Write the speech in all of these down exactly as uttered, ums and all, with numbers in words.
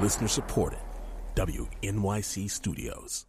Listener supported. W N Y C Studios.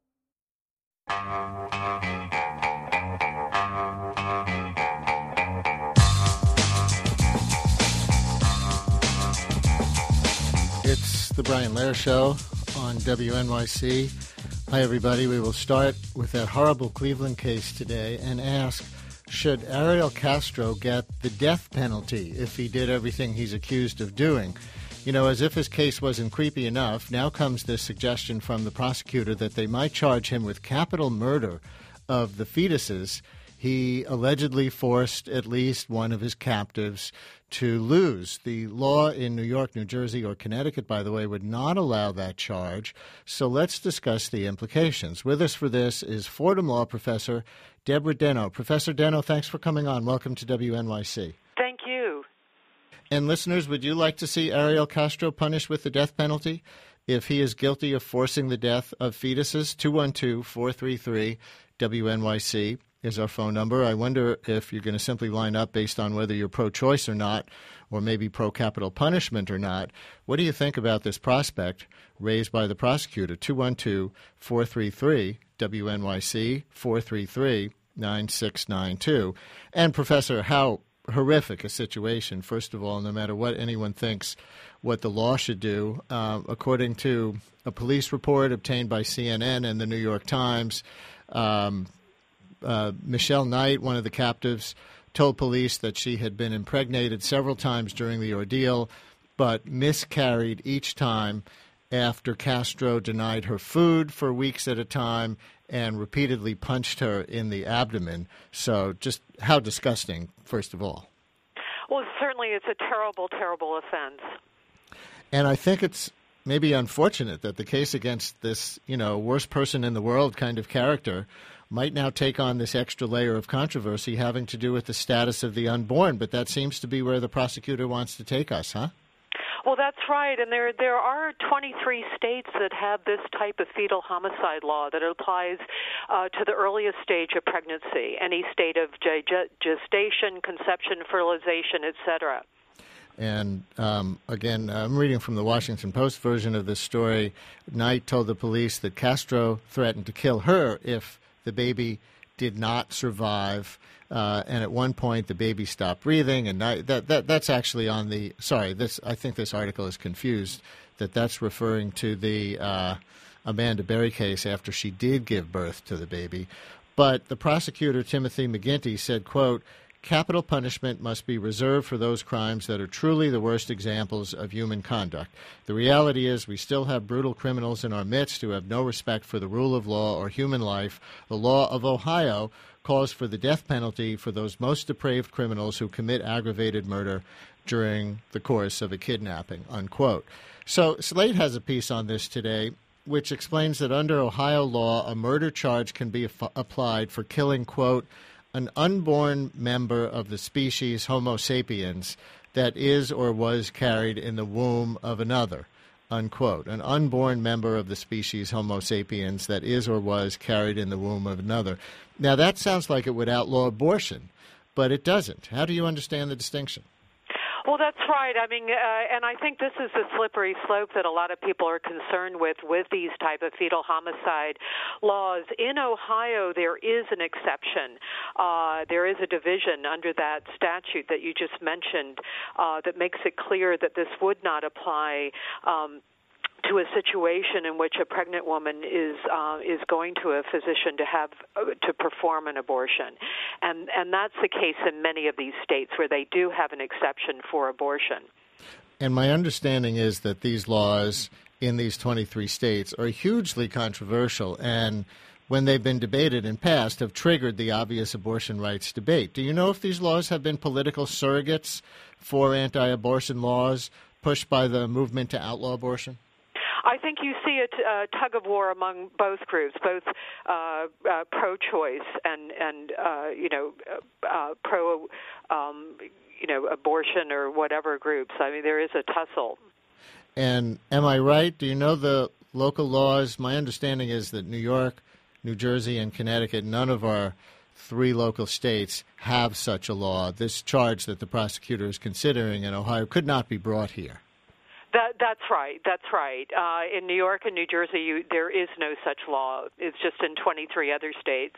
It's the Brian Lehrer Show on W N Y C. Hi, everybody. We will start with that horrible Cleveland case today and ask, should Ariel Castro get the death penalty if he did everything he's accused of doing? You know, as if his case wasn't creepy enough, now comes this suggestion from the prosecutor that they might charge him with capital murder of the fetuses he allegedly forced at least one of his captives to lose. The law in New York, New Jersey, or Connecticut, by the way, would not allow that charge. So let's discuss the implications. With us for this is Fordham Law Professor Deborah Denno. Professor Denno, thanks for coming on. Welcome to W N Y C. Thank you. And listeners, would you like to see Ariel Castro punished with the death penalty if he is guilty of forcing the death of fetuses? two one two, four three three, W N Y C is our phone number. I wonder if you're going to simply line up based on whether you're pro-choice or not, or maybe pro-capital punishment or not. What do you think about this prospect raised by the prosecutor? two one two, four three three, W N Y C, four three three, nine six nine two. And, Professor, how horrific a situation, first of all, no matter what anyone thinks what the law should do. Uh, according to a police report obtained by C N N and the New York Times, um, uh, Michelle Knight, one of the captives, told police that she had been impregnated several times during the ordeal, but miscarried each time after Castro denied her food for weeks at a time and repeatedly punched her in the abdomen. So just how disgusting, first of all. Well, certainly it's a terrible, terrible offense. And I think it's maybe unfortunate that the case against this, you know, worst person in the world kind of character might now take on this extra layer of controversy having to do with the status of the unborn. But that seems to be where the prosecutor wants to take us, huh? Well, that's right, and there there are twenty-three states that have this type of fetal homicide law that applies uh, to the earliest stage of pregnancy, any state of ge- gestation, conception, fertilization, et cetera. And um, again, I'm reading from the Washington Post version of this story. Knight told the police that Castro threatened to kill her if the baby did not survive. Uh, and at one point, the baby stopped breathing, and I, that, that that's actually on the. Sorry, this I think this article is confused. That that's referring to the uh, Amanda Berry case after she did give birth to the baby. But the prosecutor, Timothy McGinty, said, "quote Capital punishment must be reserved for those crimes that are truly the worst examples of human conduct. The reality is we still have brutal criminals in our midst who have no respect for the rule of law or human life. The law of Ohio calls for the death penalty for those most depraved criminals who commit aggravated murder during the course of a kidnapping," unquote. So Slate has a piece on this today which explains that under Ohio law, a murder charge can be af- applied for killing, quote, an unborn member of the species Homo sapiens that is or was carried in the womb of another, unquote. An unborn member of the species Homo sapiens that is or was carried in the womb of another. Now, that sounds like it would outlaw abortion, but it doesn't. How do you understand the distinction? Well, that's right. I mean, uh, and I think this is the slippery slope that a lot of people are concerned with with these type of fetal homicide laws. In Ohio, there is an exception. Uh, there is a division under that statute that you just mentioned uh, that makes it clear that this would not apply um, to a situation in which a pregnant woman is uh, is going to a physician to have uh, to perform an abortion, and and that's the case in many of these states where they do have an exception for abortion. And my understanding is that these laws in these twenty-three states are hugely controversial, and when they've been debated and passed, have triggered the obvious abortion rights debate. Do you know if these laws have been political surrogates for anti-abortion laws pushed by the movement to outlaw abortion? I think you see a t- uh, tug of war among both groups, both uh, uh, pro-choice and and uh, you know uh, pro um, you know abortion or whatever groups. I mean, there is a tussle. And am I right? Do you know the local laws? My understanding is that New York, New Jersey, and Connecticut, none of our three local states have such a law. This charge that the prosecutor is considering in Ohio could not be brought here. That, that's right. That's right. Uh, in New York and New Jersey, you, there is no such law. It's just in twenty-three other states.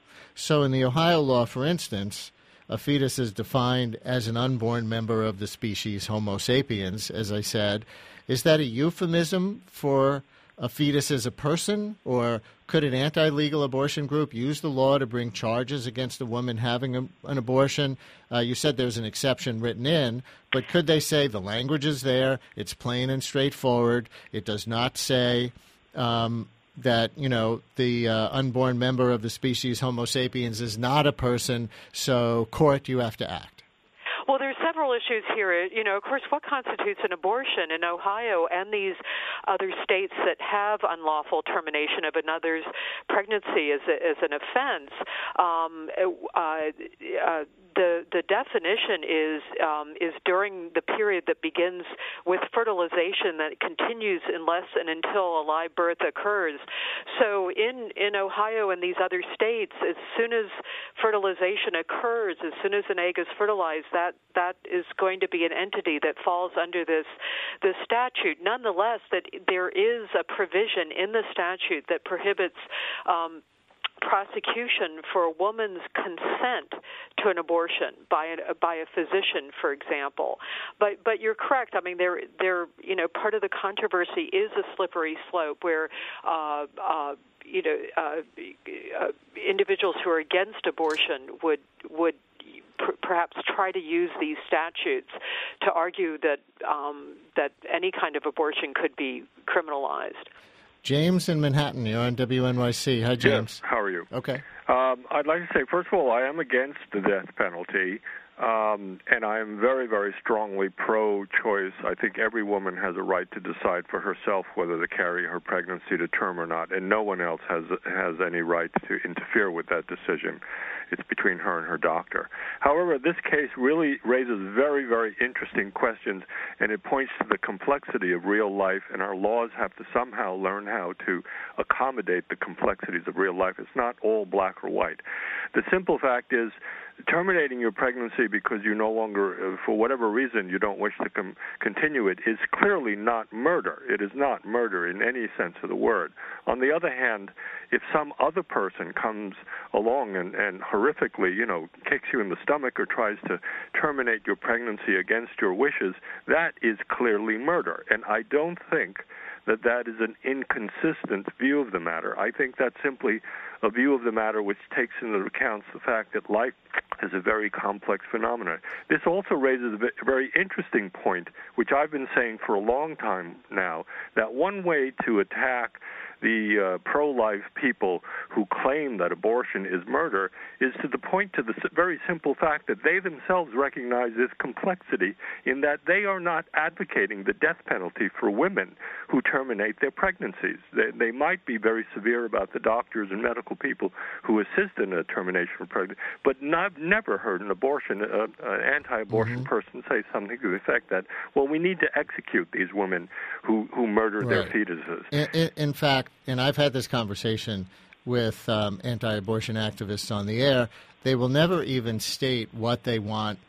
So in the Ohio law, for instance, a fetus is defined as an unborn member of the species Homo sapiens, as I said. Is that a euphemism for a fetus as a person, or could an anti-legal abortion group use the law to bring charges against a woman having a, an abortion? Uh, you said there's an exception written in, but could they say the language is there, it's plain and straightforward, it does not say um, that, you know, the uh, unborn member of the species Homo sapiens is not a person, so court, you have to act? Well, there's several issues here. You know, of course, what constitutes an abortion in Ohio and these other states that have unlawful termination of another's pregnancy as, a, as an offense? Um, uh, uh, the the definition is um, is during the period that begins with fertilization that continues unless and until a live birth occurs. So in, in Ohio and these other states, as soon as fertilization occurs, as soon as an egg is fertilized, that that is going to be an entity that falls under this this statute. Nonetheless, that there is a provision in the statute that prohibits um, prosecution for a woman's consent to an abortion by a, by a physician, for example. But but you're correct. I mean, there there you know part of the controversy is a slippery slope where uh, uh, you know uh, uh, individuals who are against abortion would would. perhaps try to use these statutes to argue that um, that any kind of abortion could be criminalized. James in Manhattan, you're on W N Y C. Hi, James. Yes, how are you? Okay. Um, I'd like to say, first of all, I am against the death penalty, um, and I am very, very strongly pro-choice. I think every woman has a right to decide for herself whether to carry her pregnancy to term or not, and no one else has has any right to interfere with that decision. It's between her and her doctor. However, this case really raises very, very interesting questions, and it points to the complexity of real life, and our laws have to somehow learn how to accommodate the complexities of real life. It's not all black or white. The simple fact is, terminating your pregnancy because you no longer, for whatever reason, you don't wish to com- continue it is clearly not murder. It is not murder in any sense of the word. On the other hand, if some other person comes along and, and horrifically, you know, kicks you in the stomach or tries to terminate your pregnancy against your wishes, that is clearly murder. And I don't think that that is an inconsistent view of the matter. I think that's simply a view of the matter which takes into account the fact that life is a very complex phenomenon. This also raises a very interesting point, which I've been saying for a long time now, that one way to attack the uh, pro-life people who claim that abortion is murder is to the point to the very simple fact that they themselves recognize this complexity in that they are not advocating the death penalty for women who terminate their pregnancies. They, they might be very severe about the doctors and medical people who assist in a termination of pregnancy, but not, I've never heard an abortion, uh, an anti-abortion mm-hmm. person say something to the effect that, well, we need to execute these women who, who murder right. their fetuses. In, in, in fact, and I've had this conversation with um, anti-abortion activists on the air, they will never even state what they want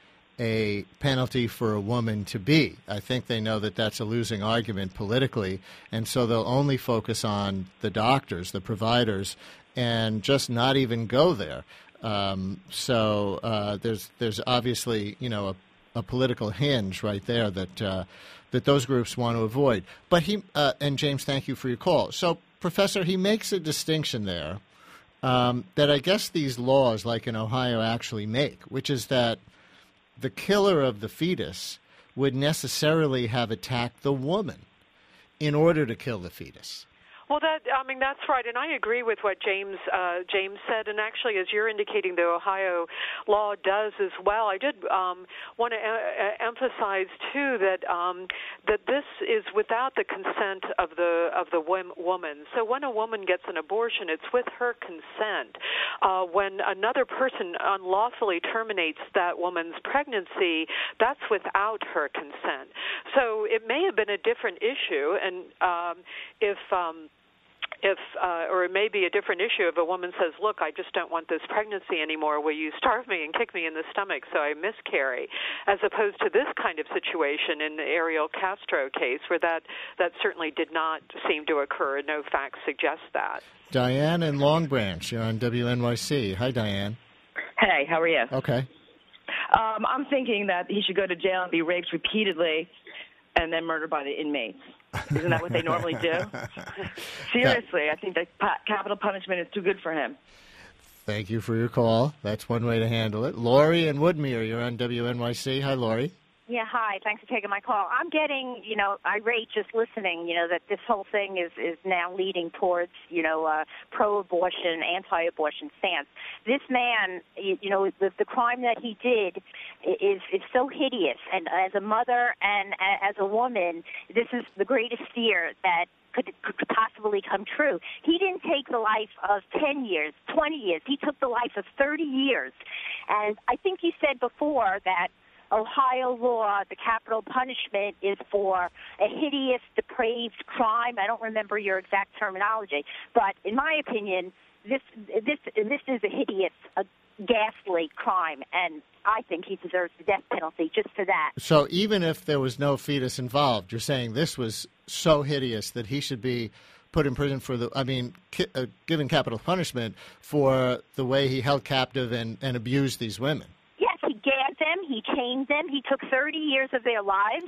a penalty for a woman to be. I think they know that that's a losing argument politically, and so they'll only focus on the doctors, the providers, and just not even go there. Um, so uh, there's there's obviously, you know, a, a political hinge right there that uh, that those groups want to avoid. But he uh, and James, thank you for your call. So, Professor, he makes a distinction there um, that I guess these laws, like in Ohio, actually make, which is that the killer of the fetus would necessarily have attacked the woman in order to kill the fetus. Well, that I mean that's right, and I agree with what James uh, James said. And actually, as you're indicating, the Ohio law does as well. I did um, want to e- emphasize too that um, that this is without the consent of the of the woman. So when a woman gets an abortion, it's with her consent. Uh, when another person unlawfully terminates that woman's pregnancy, that's without her consent. So it may have been a different issue, and um, if um, if, uh, or it may be a different issue if a woman says, look, I just don't want this pregnancy anymore. Will you starve me and kick me in the stomach so I miscarry? As opposed to this kind of situation in the Ariel Castro case where that, that certainly did not seem to occur. No facts suggest that. Diane in Long Branch, you're on W N Y C. Hi, Diane. Hey, how are you? Okay. Um, I'm thinking that he should go to jail and be raped repeatedly and then murdered by the inmates. Isn't that what they normally do? Seriously, I think that capital punishment is too good for him. Thank you for your call. That's one way to handle it. Lori and Woodmere, you're on W N Y C. Hi, Lori. Yeah, hi. Thanks for taking my call. I'm getting, you know, irate just listening, you know, that this whole thing is, is now leading towards, you know, uh, pro-abortion, anti-abortion stance. This man, you, you know, the, the crime that he did is, is so hideous. And as a mother and as a woman, this is the greatest fear that could, could possibly come true. He didn't take the life of ten years, twenty years. He took the life of thirty years. And I think you said before that Ohio law, the capital punishment is for a hideous, depraved crime. I don't remember your exact terminology, but in my opinion, this this this is a hideous, a ghastly crime, and I think he deserves the death penalty just for that. So even if there was no fetus involved, you're saying this was so hideous that he should be put in prison for the, I mean, ki- uh, given capital punishment for the way he held captive and, and abused these women. Them, he chained them. He took thirty years of their lives.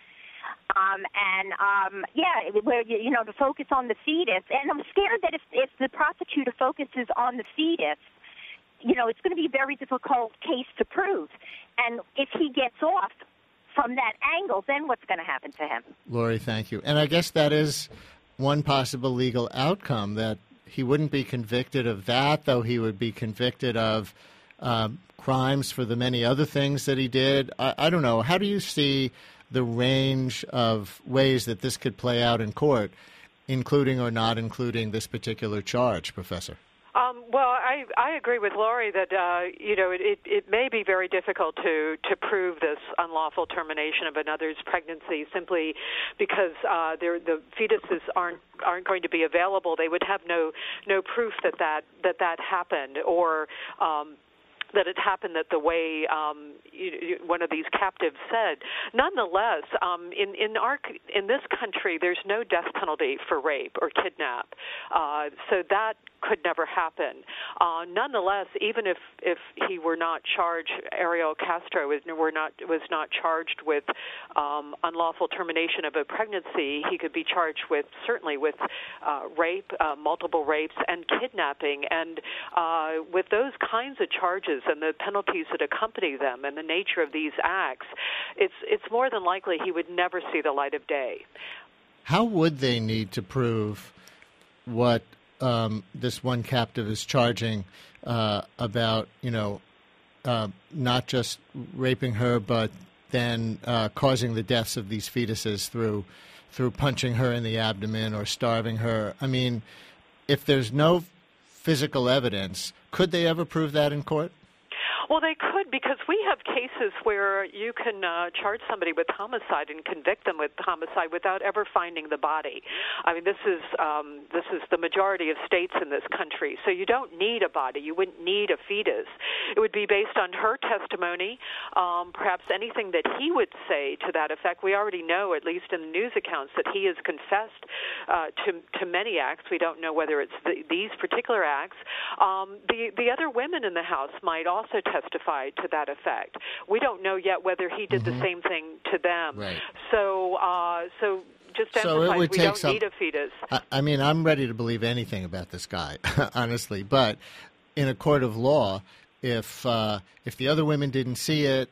Um, and, um, yeah, where, you know, to focus on the fetus. And I'm scared that if, if the prosecutor focuses on the fetus, you know, it's going to be a very difficult case to prove. And if he gets off from that angle, then what's going to happen to him? Lori, thank you. And I guess that is one possible legal outcome, that he wouldn't be convicted of that, though he would be convicted of um, crimes for the many other things that he did. I, I don't know. How do you see the range of ways that this could play out in court, including or not including this particular charge, Professor? Um, well, I, I agree with Lori that, uh, you know, it, it may be very difficult to, to prove this unlawful termination of another's pregnancy simply because uh, the fetuses aren't aren't going to be available. They would have no no proof that that, that, that happened or um, that it happened that the way um, you, one of these captives said. Nonetheless, um, in in our in this country, there's no death penalty for rape or kidnap, uh, so that could never happen. Uh, nonetheless, even if, if he were not charged, Ariel Castro was were not was not charged with um, unlawful termination of a pregnancy, he could be charged with certainly with uh, rape, uh, multiple rapes, and kidnapping. And uh, with those kinds of charges and the penalties that accompany them and the nature of these acts, it's it's more than likely he would never see the light of day. How would they need to prove what um, this one captive is charging uh, about, you know, uh, not just raping her, but then uh, causing the deaths of these fetuses through through punching her in the abdomen or starving her? I mean, if there's no physical evidence, could they ever prove that in court? Well, they could, because we have cases where you can uh, charge somebody with homicide and convict them with homicide without ever finding the body. I mean, this is um, this is the majority of states in this country. So you don't need a body. You wouldn't need a fetus. It would be based on her testimony, um, perhaps anything that he would say to that effect. We already know, at least in the news accounts, that he has confessed uh, to to many acts. We don't know whether it's the, these particular acts. Um, the the other women in the house might also testify to that effect. We don't know yet whether he did mm-hmm. the same thing to them. Right. So, uh, so just to so emphasize, we don't some, need a fetus. I, I mean, I'm ready to believe anything about this guy, honestly. But in a court of law, if uh, if the other women didn't see it,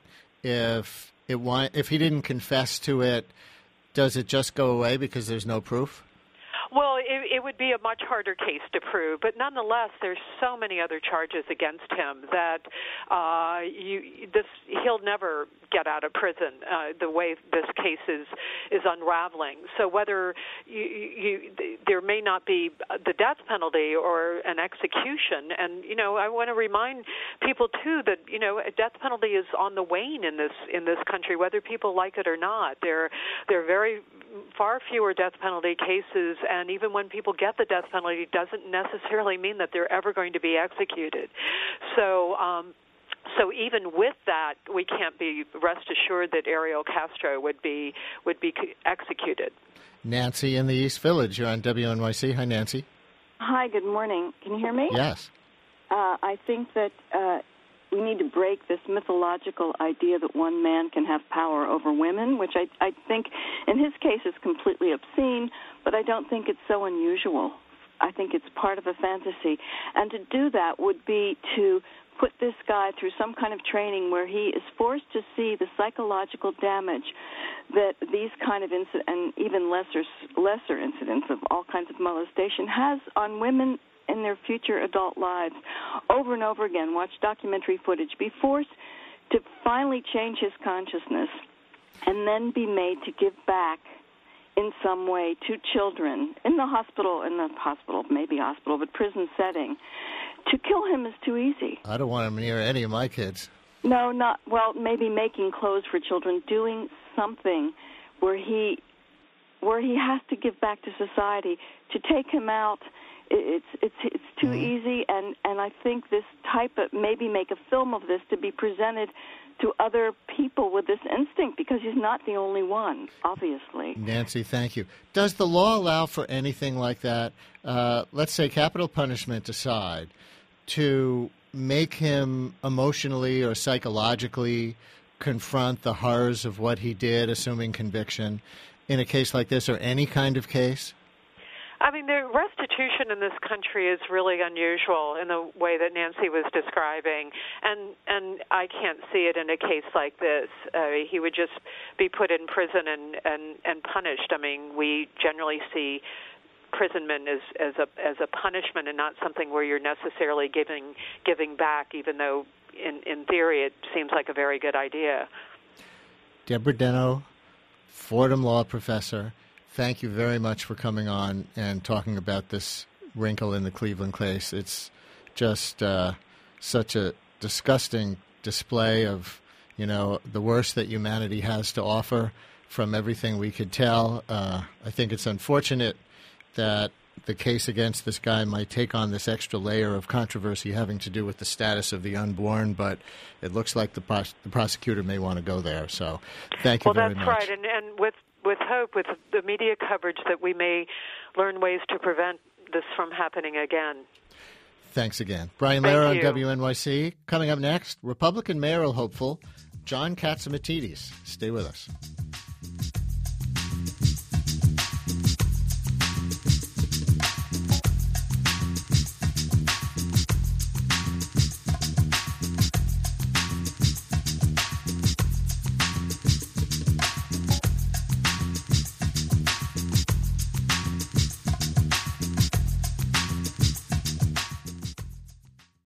if it if he didn't confess to it, does it just go away because there's no proof? Well, it, it would be a much harder case to prove, but nonetheless, there's so many other charges against him that uh, you, this he'll never get out of prison. Uh, the way this case is is unraveling. So whether you, you, there may not be the death penalty or an execution, and you know, I want to remind people too that you know, a death penalty is on the wane in this in this country, whether people like it or not. There, there are very far fewer death penalty cases, and even when people people get the death penalty doesn't necessarily mean that they're ever going to be executed. So, um, so even with that, we can't be rest assured that Ariel Castro would be would be executed. Nancy in the East Village, you're on W N Y C. Hi, Nancy. Hi, good morning. Can you hear me? Yes. Uh, I think that uh, we need to break this mythological idea that one man can have power over women, which I, I think in his case is completely obscene, but I don't think it's so unusual. I think it's part of a fantasy. And to do that would be to put this guy through some kind of training where he is forced to see the psychological damage that these kind of incidents, and even lesser lesser incidents of all kinds of molestation, has on women in their future adult lives over and over again. Watch documentary footage. Be forced to finally change his consciousness and then be made to give back in some way to children in the hospital, in the hospital, maybe hospital, but prison setting. To kill him is too easy. I don't want him near any of my kids. No, not, well, maybe making clothes for children, doing something where he where he has to give back to society. To take him out, it's it's it's too mm-hmm. easy, and, and I think this type of, maybe make a film of this to be presented to other people with this instinct, because he's not the only one, obviously. Nancy, thank you. Does the law allow for anything like that? Uh, let's say capital punishment aside, to make him emotionally or psychologically confront the horrors of what he did, assuming conviction, in a case like this or any kind of case? I mean, the restitution in this country is really unusual in the way that Nancy was describing, and and I can't see it in a case like this. Uh, he would just be put in prison and, and, and punished. I mean, we generally see imprisonment as, as a as a punishment and not something where you're necessarily giving giving back, even though in, in theory it seems like a very good idea. Deborah Deno, Fordham Law Professor, thank you very much for coming on and talking about this wrinkle in the Cleveland case. It's just uh, such a disgusting display of, you know, the worst that humanity has to offer from everything we could tell. Uh, I think it's unfortunate that the case against this guy might take on this extra layer of controversy having to do with the status of the unborn, but it looks like the, pros- the prosecutor may want to go there. So thank you well, very much. Well, that's right, and, and with with hope, with the media coverage, that we may learn ways to prevent this from happening again. Thanks again. Brian Lehrer on W N Y C. Coming up next, Republican mayoral hopeful John Catsimatidis. Stay with us.